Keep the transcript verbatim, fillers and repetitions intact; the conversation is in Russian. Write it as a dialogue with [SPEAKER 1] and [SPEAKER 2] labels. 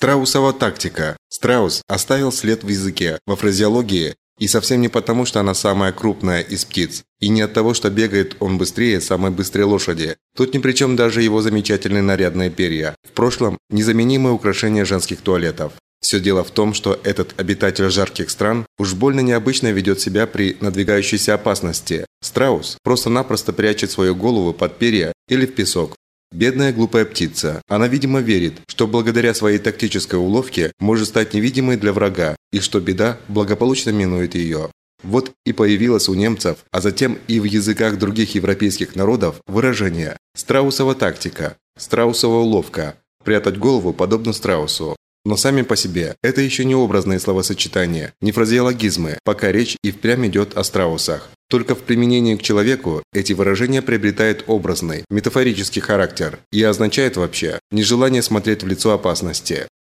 [SPEAKER 1] Страусова тактика. Страус оставил след в языке, во фразеологии, и совсем не потому, что она самая крупная из птиц, и не от того, что бегает он быстрее самой быстрой лошади. Тут ни при чем даже его замечательные нарядные перья. В прошлом незаменимое украшение женских туалетов. Все дело в том, что этот обитатель жарких стран уж больно необычно ведет себя при надвигающейся опасности. Страус просто-напросто прячет свою голову под перья или в песок. Бедная глупая птица. Она, видимо, верит, что благодаря своей тактической уловке может стать невидимой для врага, и что беда благополучно минует ее. Вот и появилось у немцев, а затем и в языках других европейских народов выражение «страусова тактика», «страусова уловка», «прятать голову подобно страусу». Но сами по себе это еще не образные словосочетания, не фразеологизмы, пока речь и впрямь идет о страусах. Только в применении к человеку эти выражения приобретают образный, метафорический характер и означают вообще нежелание смотреть в лицо опасности.